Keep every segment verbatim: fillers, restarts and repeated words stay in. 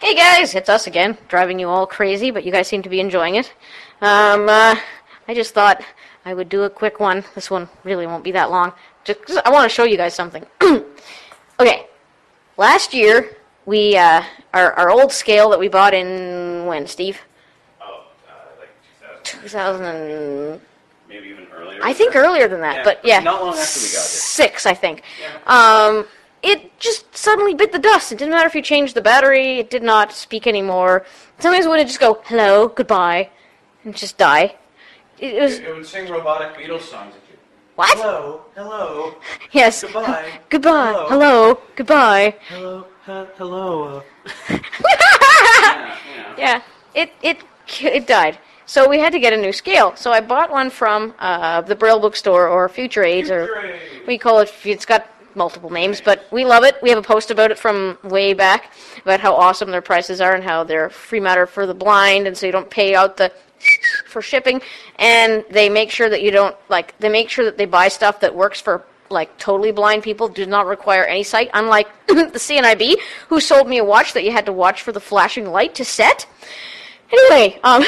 Hey guys, it's us again, driving you all crazy, but you guys seem to be enjoying it. Um, uh, I just thought I would do a quick one. This one really won't be that long. Just 'cause I want to show you guys something. Okay, last year, we, uh, our, our old scale that we bought in, when, Steve? Oh, uh, like two thousand. Maybe even earlier. I think earlier than that, yeah, but yeah. Not long after we got it. Six, I think. Yeah. Um, it just suddenly bit the dust. It didn't matter if you changed the battery. It did not speak anymore. Sometimes it would just go, hello, goodbye, and just die. It, it was... It, it would sing robotic Beatles songs at you. What? Hello, hello. Yes. Goodbye. Goodbye. Hello. Hello. Goodbye. Hello, uh, hello. Uh. yeah, yeah, yeah. It, it, it died. So we had to get a new scale. So I bought one from uh, the Braille bookstore or Future Aids, or we call it. It's got multiple names, but we love it. We have a post about it from way back about how awesome their prices are and how they're free matter for the blind, and so you don't pay out the for shipping. And they make sure that you don't like. They make sure that they buy stuff that works for like totally blind people. Do not require any sight. Unlike the C N I B, who sold me a watch that you had to watch for the flashing light to set. Anyway, um,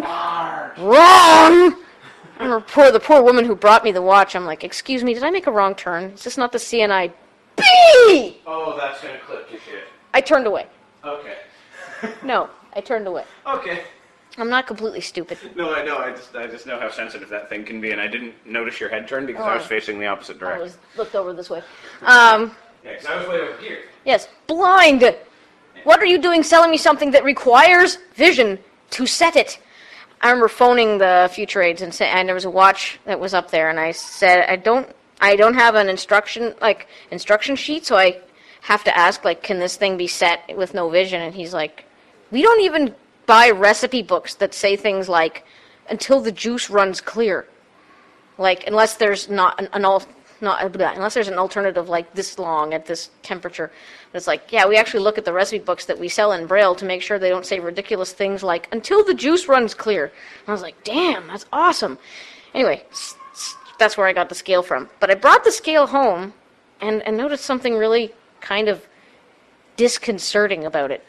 wrong. I remember poor the poor woman who brought me the watch. I'm like, excuse me, did I make a wrong turn? Is this not the C N I B? Oh, that's gonna clip your shit. I turned away. Okay. No, I turned away. Okay. I'm not completely stupid. No, I know. I just, I just know how sensitive that thing can be, and I didn't notice your head turn because Oh. I was facing the opposite I direction. was looked over this way. Um, Yeah, because I was way over here. yes, blind. What are you doing selling me something that requires vision to set it? I remember phoning the Future Aids and say, and there was a watch that was up there, and I said, I don't, I don't have an instruction like instruction sheet, so I have to ask, like, can this thing be set with no vision? And he's like, we don't even buy recipe books that say things like, until the juice runs clear, like unless there's not an, an al- not blah, unless there's an alternative like this long at this temperature. But it's like, yeah, we actually look at the recipe books that we sell in Braille to make sure they don't say ridiculous things like, until the juice runs clear. And I was like, damn, that's awesome. Anyway, s- s- that's where I got the scale from. But I brought the scale home and, and noticed something really kind of disconcerting about it.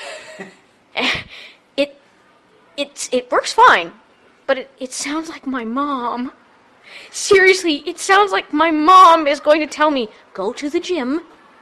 it it's, it works fine, but it, it sounds like my mom. Seriously, it sounds like my mom is going to tell me, go to the gym.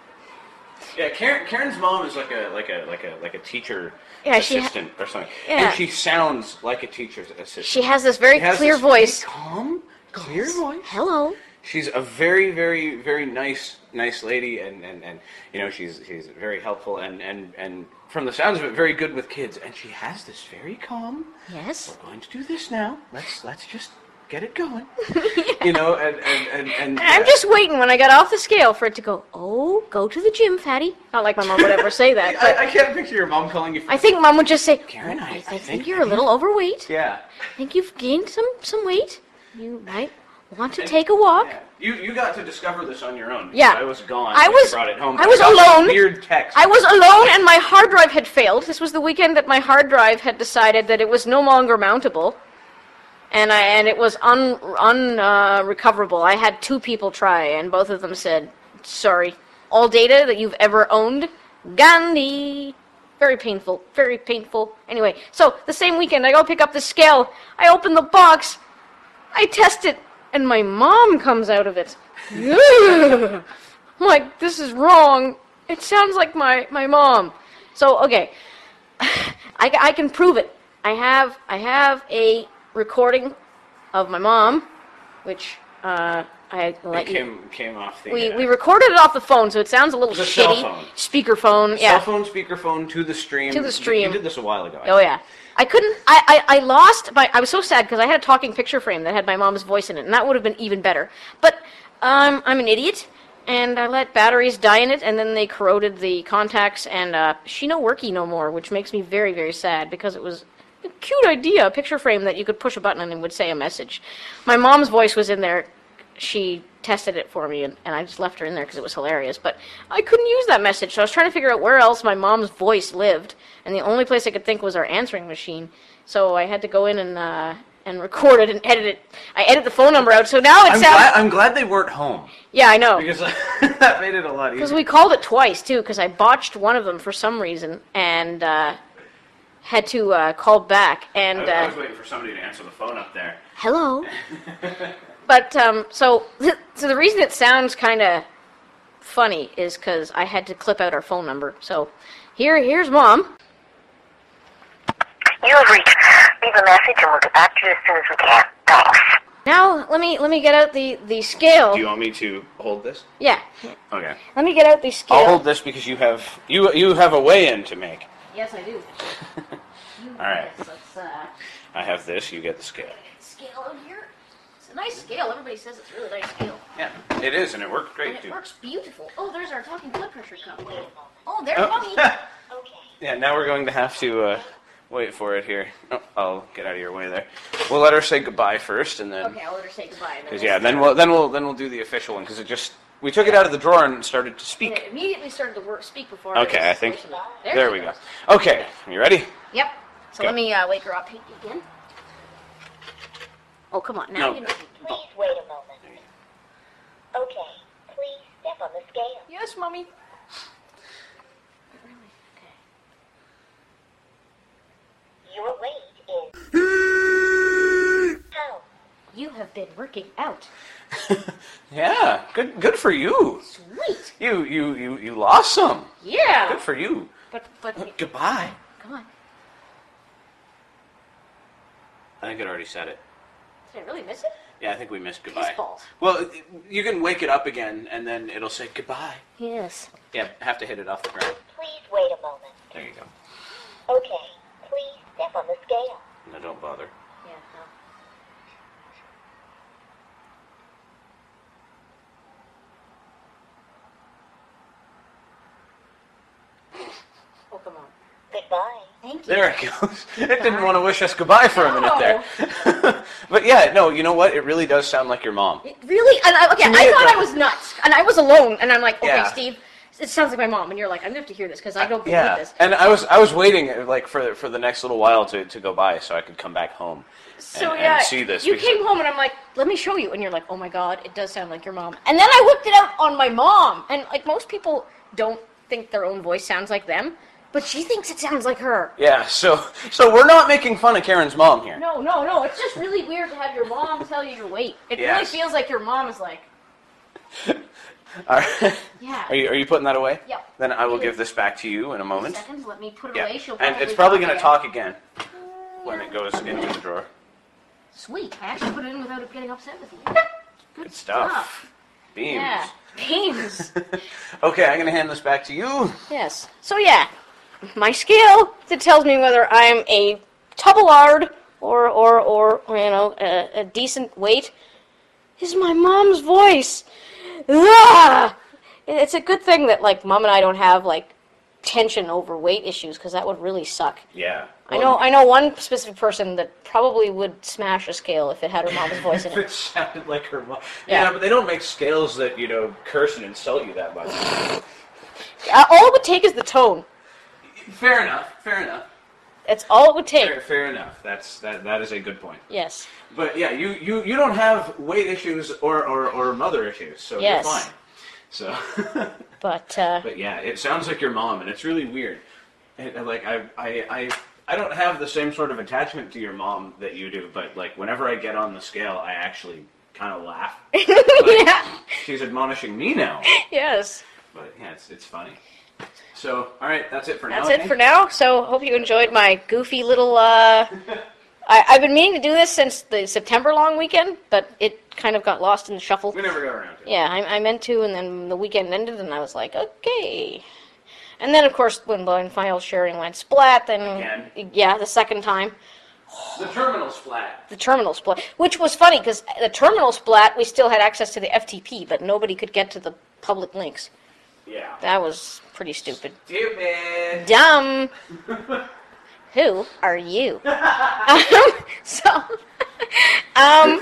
Yeah, Karen, Karen's mom is like a like a like a like a teacher Yeah, she ha- assistant or something, Yeah. and she sounds like a teacher's assistant. She has this very She has clear this very voice. calm, clear voice. Hello. She's a very, very, very nice, nice lady, and, and, and you know she's she's very helpful, and, and, and from the sounds of it, very good with kids. And she has this very calm. Yes. We're going to do this now. Let's let's just get it going. You know, and and and, and And I'm uh, just waiting when I got off the scale for it to go, oh, go to the gym, fatty. Not like my mom would ever say that, but I, I can't picture your mom calling you. I think mom would just say, Karen, I- I, I I think, think- you're a little overweight. Yeah. I think you've gained some, some weight. You might want to take a walk. Yeah. You you got to discover this on your own. because Yeah. I was gone. I when was- you brought it home. I was got this alone. Weird text. I was alone and my hard drive had failed. This was the weekend that my hard drive had decided that it was no longer mountable. And I and it was un un uh, recoverable. I had two people try, and both of them said, "Sorry, all data that you've ever owned, Gandhi." Very painful, very painful. Anyway, so the same weekend, I go pick up the scale. I open the box, I test it, and my mom comes out of it. I'm like, this is wrong. It sounds like my my mom. So okay, I, I can prove it. I have I have a recording of my mom, which uh, I let It you. came came off the. We uh, we recorded it off the phone, so it sounds a little It was a cell shitty. phone. Speakerphone, yeah. Cell phone, speakerphone to the stream. To the stream. You did this a while ago. Oh yeah. I couldn't. I I, I lost my. I was so sad because I had a talking picture frame that had my mom's voice in it, and that would have been even better. But um, I'm an idiot, and I let batteries die in it, and then they corroded the contacts, and uh, she no worky no more, which makes me very very sad because it was a cute idea, a picture frame that you could push a button and it would say a message. My mom's voice was in there. She tested it for me, and, and I just left her in there because it was hilarious. But I couldn't use that message, so I was trying to figure out where else my mom's voice lived, and the only place I could think was our answering machine. So I had to go in and uh, and recorded and edited. I edited the phone number out, so now it I'm sounds. glad, I'm glad they weren't home Yeah, I know. because that made it a lot Because easier. we called it twice too, because I botched one of them for some reason and uh, had to uh, call back. And I, I was uh, waiting for somebody to answer the phone up there. hello. But um, so so the reason it sounds kind of funny is because I had to clip out our phone number. So here here's Mom. You have reached. Leave a message and we'll get back to you as soon as we can. Thanks. Now let me let me get out the the scale. Do you want me to hold this? Yeah. Okay. Let me get out the scale. I'll hold this because you have you you have a weigh-in to make. Yes, I do. All right. Let's, let's uh, I have this. You get the scale. scale out here. It's a nice scale. Everybody says it's a really nice scale. Yeah, it is, and it worked And great it too. works beautiful. Oh, there's our talking blood pressure cup. Oh, there's Oh. Mommy. Yeah, now we're going to have to uh, wait for it here. Oh, I'll get out of your way there. We'll let her say goodbye first, and then Okay, I'll let her say goodbye. and then because we'll yeah, then we'll then we'll then we'll do the official one because it just we took it out of the drawer and started to And speak. it immediately started to work, speak before. Okay, I think There, there she we go. goes. Okay, you ready? Yep. So Okay. let me uh, wake her up again. Oh, come on. Now No. you know. Please wait a moment. Okay. Please step on the scale. Yes, Mommy. Your weight is. How? You have been working out. Yeah, good good for you. Sweet. You you you you lost some. Yeah. Good for you. But but Goodbye. come on. I think it already said it. Did I really miss it? Yeah, I think we missed goodbye. Piss balls. Well, you can wake it up again, and then it'll say goodbye. Yes. Yeah, have to hit it off the ground. Please wait a moment. There you go. Okay. Please step on the scale. No, don't bother. Yeah. No. Oh, come on. Goodbye. Thank you. There it goes. It didn't want to wish us goodbye for a minute there. But yeah, no, you know what? It really does sound like your mom. It really? And I, okay, To me, I it thought I does. was nuts, and I was alone, and I'm like, okay, Yeah. Steve, it sounds like my mom, and you're like, I'm gonna have to hear this because I don't believe Yeah, this. and I was I was waiting uh, like for for the next little while to, to go by so I could come back home So and, yeah, and see this. you because- came home, and I'm like, let me show you, and you're like, oh my god, it does sound like your mom. And then I whipped it out on my mom, and like most people don't think their own voice sounds like them, but she thinks it sounds like her. Yeah, so so we're not making fun of Karen's mom here. No, no, no. It's just really weird to have your mom tell you your weight. It really Yes. feels like your mom is like, All right. yeah. Are you are you putting that away? Yep. Then I will It give is. this back to you in a moment. Seconds, let me put it Yeah, away. She'll and it's probably going to talk talk again when it goes into the drawer. again. Sweet. I actually put it in without it getting upset with you. Good stuff. Beams. Yeah. Beans. Okay, I'm going to hand this back to you. Yes. So yeah, my scale that tells me whether I'm a tubblard or or or you know a, a decent weight is my mom's voice. Ah! It's a good thing that like mom and I don't have like tension over weight issues because that would really suck. Yeah. I know I know one specific person that probably would smash a scale if it had her mom's voice in If it. it sounded like her mom. Yeah. Yeah, but they don't make scales that, you know, curse and insult you that much. Uh, all it would take is the tone. Fair enough. Fair enough. That's all it would take. Fair, fair enough. That's that. That is a good point. Yes. But yeah, you, you, you don't have weight issues or, or, or mother issues, so Yes. you're fine. So, But uh, but yeah, it sounds like your mom, and it's really weird. And, and, like I, I, I, I don't have the same sort of attachment to your mom that you do, but like whenever I get on the scale, I actually kind of laugh. Like, yeah. she's admonishing me now. Yes. But yeah, it's it's funny. So, all right, that's it for now. That's I it think. for now. So hope you enjoyed my goofy little. Uh, I, I've been meaning to do this since the September long weekend, but it kind of got lost in the shuffle. We never got around to it. Yeah, I, I meant to, and then the weekend ended, and I was like, okay. And then, of course, when blind file sharing went splat, then Again? yeah, the second time, The terminal splat. the terminal splat, which was funny because the terminal splat we still had access to the F T P, but nobody could get to the public links. Yeah. That was pretty stupid. Stupid. Dumb. Who are you? um, so, um,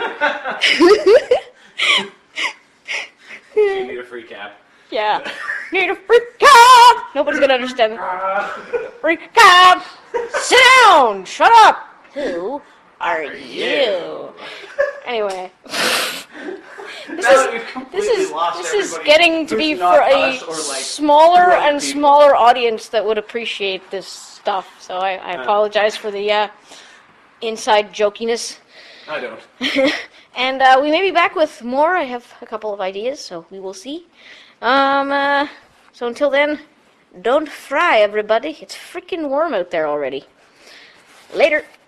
You need a free cap. yeah. Need a free cab. Nobody's gonna understand. Free cab. Sit down. Shut up. Who are you? Anyway. This Now is, that we've completely this is, lost this is everybody getting to who's be not for a us or, like, smaller white and people. smaller audience that would appreciate this stuff. So I, I Uh. apologize for the uh, inside jokiness. I don't. And uh, we may be back with more. I have a couple of ideas, so we will see. Um, uh, so until then, don't fry, everybody. It's freaking warm out there already. Later.